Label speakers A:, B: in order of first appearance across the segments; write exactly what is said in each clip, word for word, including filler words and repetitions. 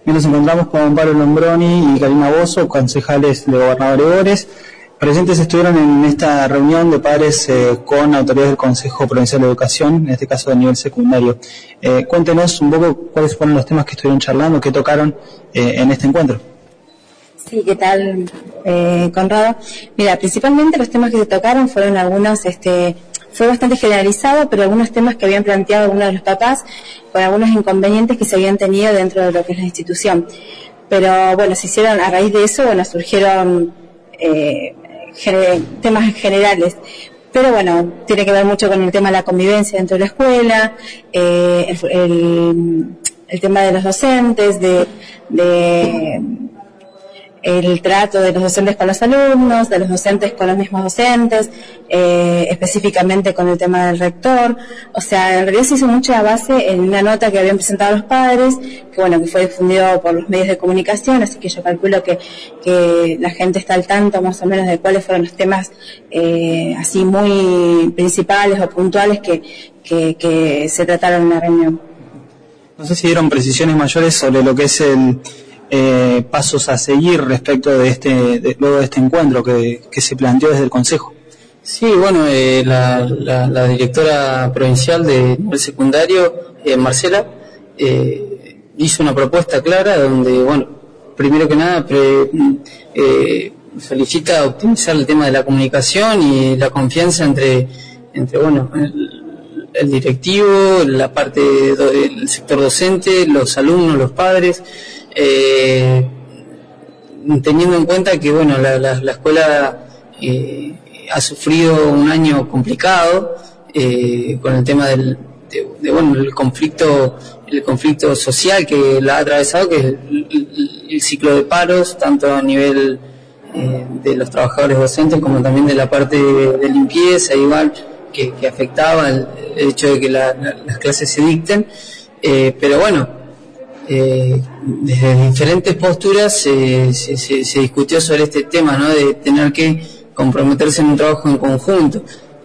A: Y nos encontramos con Pablo Lombroni y Karina Bozo, concejales de Gobernador Ebores. Presentes estuvieron en esta reunión de padres eh, con autoridades del Consejo Provincial de Educación, en este caso de nivel secundario. Eh, cuéntenos un poco cuáles fueron los temas que estuvieron charlando, que tocaron eh, en este encuentro.
B: Sí, ¿qué tal, eh, Conrado? Mira, principalmente los temas que se tocaron fueron algunos, este, fue bastante generalizado, pero algunos temas que habían planteado algunos de los papás con algunos inconvenientes que se habían tenido dentro de lo que es la institución. Pero bueno, se hicieron, a raíz de eso, bueno, surgieron eh, gener- temas generales. Pero bueno, tiene que ver mucho con el tema de la convivencia dentro de la escuela, eh, el, el, el tema de los docentes, de, de el trato de los docentes con los alumnos, de los docentes con los mismos docentes, eh, específicamente con el tema del rector. O sea, en realidad se hizo mucha base en una nota que habían presentado los padres, que bueno, que fue difundido por los medios de comunicación, así que yo calculo que, que la gente está al tanto más o menos de cuáles fueron los temas eh, así muy principales o puntuales que, que, que se trataron en la reunión.
A: No sé si dieron precisiones mayores sobre lo que es el Eh, pasos a seguir respecto de este de, luego de este encuentro que, que se planteó desde el Consejo.
C: Sí, bueno, eh, la, la, la directora provincial de nivel secundario, eh, Marcela, eh, hizo una propuesta clara donde, bueno, primero que nada pre, eh, solicita optimizar el tema de la comunicación y la confianza entre, entre bueno, el, el directivo, la parte del sector docente, los alumnos, los padres. Eh, teniendo en cuenta que bueno la, la, la escuela eh, ha sufrido un año complicado eh, con el tema del de, de, bueno el conflicto el conflicto social que la ha atravesado, que es el, el, el ciclo de paros, tanto a nivel eh, de los trabajadores docentes como también de la parte de, de limpieza, igual que, que afectaba el, el hecho de que la, la, las clases se dicten, eh, pero bueno Eh, desde diferentes posturas eh, se, se, se discutió sobre este tema, ¿no? De tener que comprometerse en un trabajo en conjunto.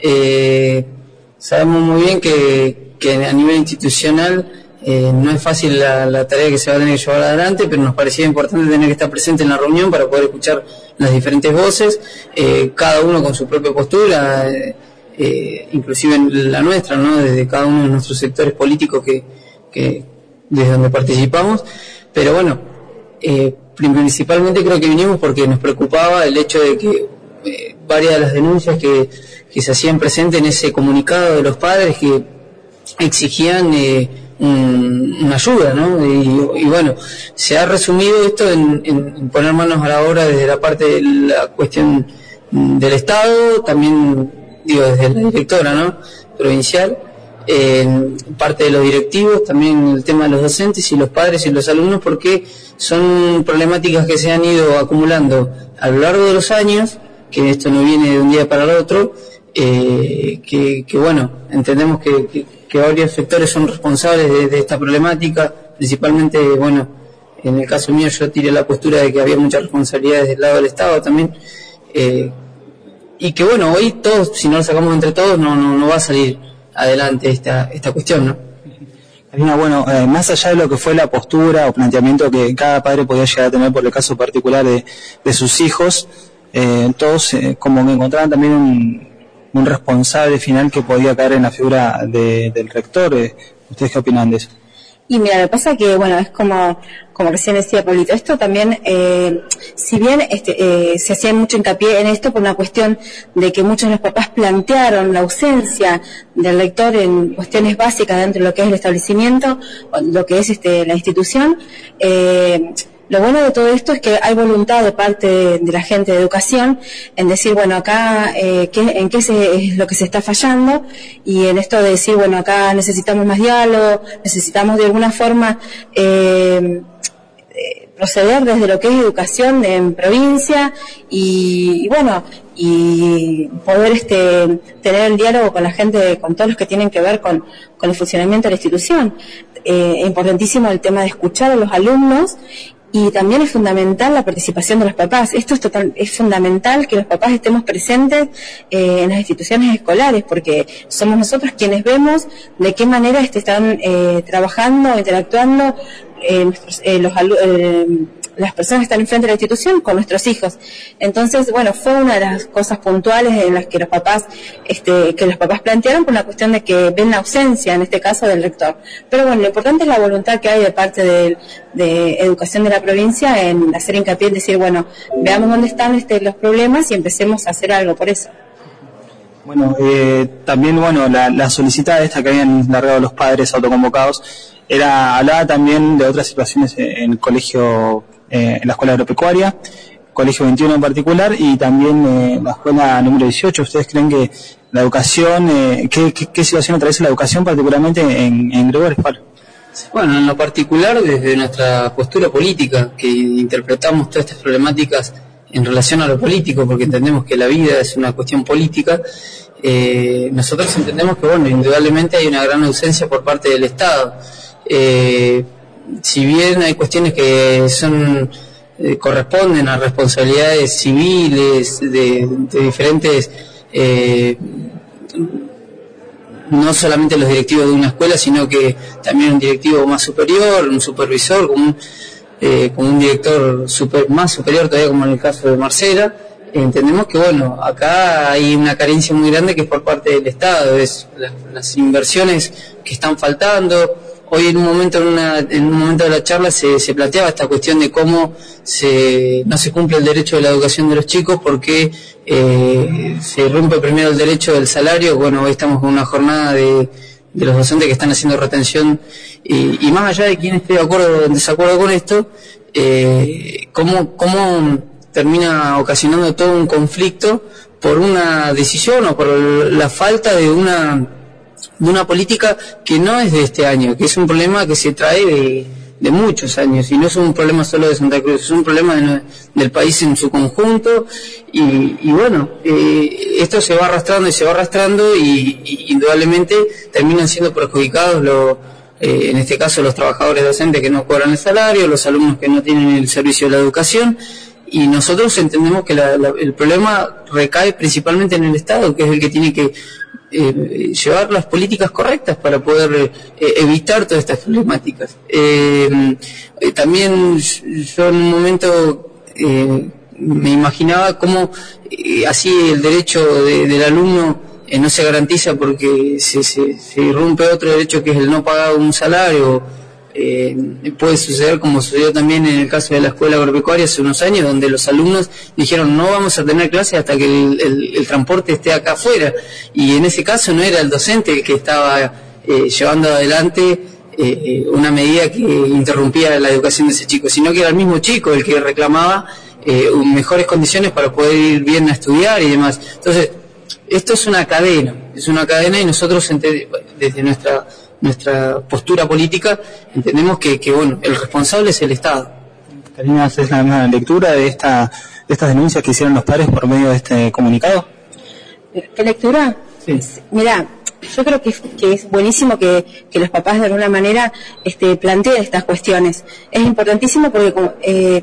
C: Eh, sabemos muy bien que, que a nivel institucional eh, no es fácil la, la tarea que se va a tener que llevar adelante, pero nos parecía importante tener que estar presente en la reunión para poder escuchar las diferentes voces, eh, cada uno con su propia postura, eh, eh, inclusive la nuestra, ¿no? Desde cada uno de nuestros sectores políticos que, que desde donde participamos, pero bueno, eh, principalmente creo que vinimos porque nos preocupaba el hecho de que eh, varias de las denuncias que, que se hacían presentes en ese comunicado de los padres que exigían eh, un, una ayuda, ¿no? Y, y bueno, se ha resumido esto en, en poner manos a la obra desde la parte de la cuestión del Estado, también digo desde la directora, ¿no? Provincial. Eh, parte de los directivos, también el tema de los docentes y los padres y los alumnos, porque son problemáticas que se han ido acumulando a lo largo de los años, que esto no viene de un día para el otro, eh, que, que bueno, entendemos que, que, que varios sectores son responsables de, de esta problemática, principalmente, bueno, en el caso mío yo tiré la postura de que había muchas responsabilidades del lado del Estado también, eh, y que bueno, hoy todos, si no lo sacamos entre todos, no, no, no va a salir adelante esta esta cuestión, ¿no?
A: Karina, bueno, eh, más allá de lo que fue la postura o planteamiento que cada padre podía llegar a tener por el caso particular de, de sus hijos, eh, todos eh, como que encontraban también un, un responsable final que podía caer en la figura de, del rector. Eh, ¿Ustedes qué opinan de eso?
B: Y mira, lo que pasa que, bueno, es como, como recién decía Pablito, esto también, eh, si bien este, eh, se hacía mucho hincapié en esto por una cuestión de que muchos de los papás plantearon la ausencia del rector en cuestiones básicas dentro de lo que es el establecimiento, lo que es este, la institución, eh, lo bueno de todo esto es que hay voluntad de parte de, de la gente de educación en decir, bueno, acá eh, ¿qué, en qué se, es lo que se está fallando, y en esto de decir, bueno, acá necesitamos más diálogo, necesitamos de alguna forma eh, eh, proceder desde lo que es educación en provincia y, y bueno, y poder este tener el diálogo con la gente, con todos los que tienen que ver con, con el funcionamiento de la institución. Eh, importantísimo el tema de escuchar a los alumnos. Y también es fundamental la participación de los papás. Esto es total, es fundamental que los papás estemos presentes eh, en las instituciones escolares, porque somos nosotros quienes vemos de qué manera este, están eh, trabajando, interactuando eh, nuestros, eh, los eh, las personas que están enfrente de la institución con nuestros hijos. Entonces, bueno, fue una de las cosas puntuales en las que los papás, este, que los papás plantearon por una cuestión de que ven la ausencia, en este caso, del rector. Pero bueno, lo importante es la voluntad que hay de parte de, de Educación de la provincia en hacer hincapié en decir, bueno, veamos dónde están este, los problemas y empecemos a hacer algo por eso.
A: Bueno, eh, también, bueno, la, la solicitada esta que habían largado los padres autoconvocados, era, hablaba también de otras situaciones en el colegio, eh, en la escuela agropecuaria, colegio veintiuno en particular, y también eh, la escuela número dieciocho. ¿Ustedes creen que la educación, eh, qué, qué, qué situación atraviesa la educación particularmente en, en Gregorio Espal?
C: Bueno, en lo particular, desde nuestra postura política, que interpretamos todas estas problemáticas en relación a lo político, porque entendemos que la vida es una cuestión política, eh, nosotros entendemos que, bueno, indudablemente hay una gran ausencia por parte del Estado. Eh, si bien hay cuestiones que son eh, corresponden a responsabilidades civiles de, de diferentes, eh, no solamente los directivos de una escuela, sino que también un directivo más superior, un supervisor, como un, eh, como un director super, más superior todavía, como en el caso de Marcela. Entendemos que, bueno, acá hay una carencia muy grande que es por parte del Estado, es las, las inversiones que están faltando. Hoy en un momento en, una, en un momento de la charla se, se planteaba esta cuestión de cómo se, no se cumple el derecho de la educación de los chicos porque eh, se rompe primero el derecho del salario. Bueno, hoy estamos con una jornada de, de los docentes que están haciendo retención y, y más allá de quién esté de acuerdo o en desacuerdo con esto, eh, cómo, cómo termina ocasionando todo un conflicto por una decisión o por la falta de una de una política que no es de este año, que es un problema que se trae de, de muchos años, y no es un problema solo de Santa Cruz, es un problema de, del país en su conjunto, y, y bueno, eh, esto se va arrastrando y se va arrastrando, y, y indudablemente terminan siendo perjudicados los, eh, en este caso los trabajadores docentes que no cobran el salario, los alumnos que no tienen el servicio de la educación, y nosotros entendemos que la, la, el problema recae principalmente en el Estado, que es el que tiene que Eh, llevar las políticas correctas para poder eh, evitar todas estas problemáticas. Eh, eh, también yo en un momento eh, me imaginaba cómo eh, así el derecho de, del alumno eh, no se garantiza porque se, se, se irrumpe otro derecho que es el no pagar un salario. Eh, puede suceder como sucedió también en el caso de la escuela agropecuaria hace unos años, donde los alumnos dijeron no vamos a tener clases hasta que el, el, el transporte esté acá afuera, y en ese caso no era el docente el que estaba eh, llevando adelante eh, una medida que interrumpía la educación de ese chico, sino que era el mismo chico el que reclamaba eh, mejores condiciones para poder ir bien a estudiar y demás. Entonces, esto es una cadena, es una cadena y nosotros desde nuestra nuestra postura política entendemos que, que bueno, el responsable es el Estado.
A: Karina, ¿haces la misma lectura de esta de estas denuncias que hicieron los padres por medio de este comunicado?
B: ¿Qué lectura?
A: Sí.
B: Mira, yo creo que, que es buenísimo que, que los papás de alguna manera este, planteen estas cuestiones. Es importantísimo porque eh,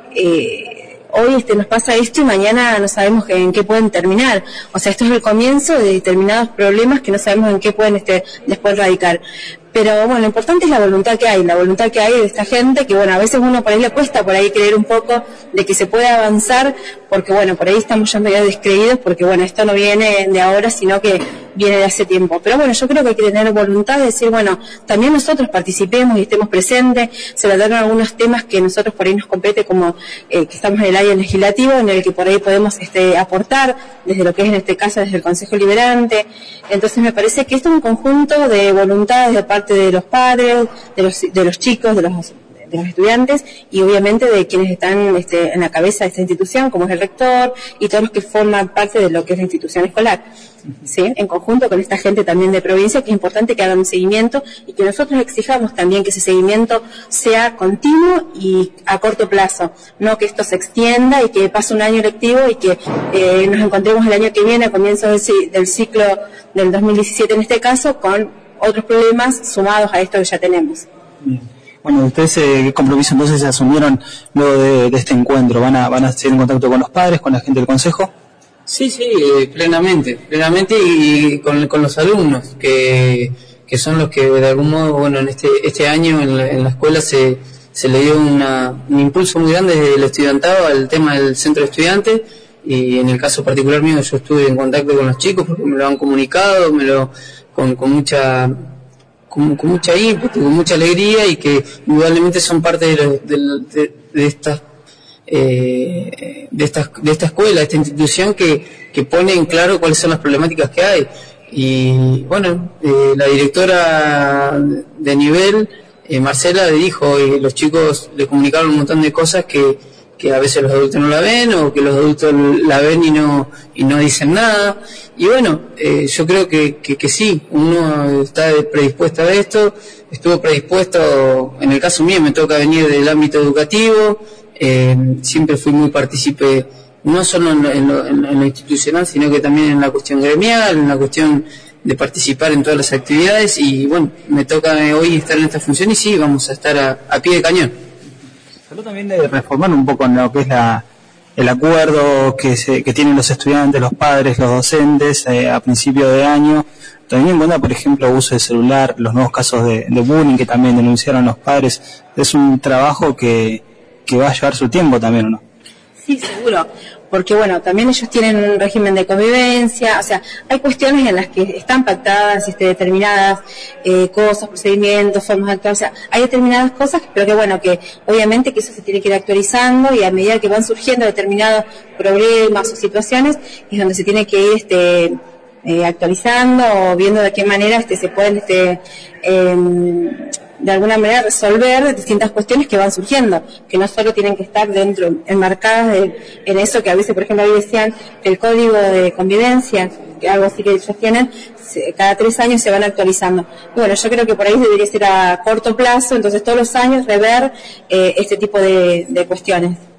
B: eh, hoy este, nos pasa esto y mañana no sabemos en qué pueden terminar. O sea, esto es el comienzo de determinados problemas que no sabemos en qué pueden este, después radicar. Pero bueno, lo importante es la voluntad que hay, la voluntad que hay de esta gente, que bueno, a veces uno por ahí le cuesta por ahí creer un poco de que se puede avanzar, porque bueno, por ahí estamos ya medio descreídos, porque bueno, esto no viene de ahora, sino que viene de hace tiempo. Pero bueno, yo creo que hay que tener voluntad de decir, bueno, también nosotros participemos y estemos presentes, se trataron algunos temas que nosotros por ahí nos compete, como eh, que estamos en el área legislativo, en el que por ahí podemos este, aportar, desde lo que es en este caso, desde el Consejo Liberante. Entonces me parece que esto es un conjunto de voluntades de parte de los padres, de los, de los chicos, de los, de los estudiantes y obviamente de quienes están este, en la cabeza de esta institución, como es el rector y todos los que forman parte de lo que es la institución escolar, ¿sí? En conjunto con esta gente también de provincia, que es importante que hagan un seguimiento y que nosotros exijamos también que ese seguimiento sea continuo y a corto plazo, no que esto se extienda y que pase un año lectivo y que eh, nos encontremos el año que viene a comienzos del, del ciclo del dos mil diecisiete en este caso con otros problemas sumados a esto que ya tenemos.
A: Bien. Bueno, ustedes eh, qué compromiso entonces se asumieron luego de, de este encuentro, van a van a seguir en contacto con los padres, con la gente del consejo.
C: Sí, sí, eh, plenamente, plenamente y con, con los alumnos que que son los que de algún modo, bueno, en este este año en la, en la escuela se se le dio una, un impulso muy grande desde el estudiantado al tema del centro de estudiantes, y en el caso particular mío yo estuve en contacto con los chicos porque me lo han comunicado, me lo con, con mucha con, con mucha ímpetu, con mucha alegría, y que indudablemente son parte de, los, de, de, de estas eh, de estas de esta escuela, de esta institución que, que pone en claro cuáles son las problemáticas que hay. Y bueno, eh, la directora de nivel, eh, Marcela, le dijo, y los chicos le comunicaron un montón de cosas que, que a veces los adultos no la ven, o que los adultos la ven y no y no dicen nada. Y bueno, eh, yo creo que, que, que sí, uno está predispuesto a esto, estuvo predispuesto, en el caso mío me toca venir del ámbito educativo, eh, siempre fui muy partícipe, no solo en lo, en, lo, en lo institucional, sino que también en la cuestión gremial, en la cuestión de participar en todas las actividades, y bueno, me toca hoy estar en esta función, y sí, vamos a estar a, a pie de cañón.
A: Se habló también de reformar un poco en lo que es la, el acuerdo que, se, que tienen los estudiantes, los padres, los docentes eh, a principio de año, teniendo en cuenta, por ejemplo, uso de celular, los nuevos casos de, de bullying que también denunciaron los padres. Es un trabajo que, que va a llevar su tiempo también, ¿o no?
B: Sí, seguro, porque bueno, también ellos tienen un régimen de convivencia, o sea, hay cuestiones en las que están pactadas este, determinadas eh, cosas, procedimientos, formas de actuar, o sea, hay determinadas cosas, pero que bueno, que obviamente que eso se tiene que ir actualizando, y a medida que van surgiendo determinados problemas o situaciones, es donde se tiene que ir este eh, actualizando o viendo de qué manera este se pueden este eh, de alguna manera resolver distintas cuestiones que van surgiendo, que no solo tienen que estar dentro, enmarcadas de, en eso que a veces, por ejemplo, ahí decían que el código de convivencia, que algo así que ellos tienen, se, cada tres años se van actualizando. Y bueno, yo creo que por ahí debería ser a corto plazo, entonces todos los años rever eh, este tipo de, de cuestiones.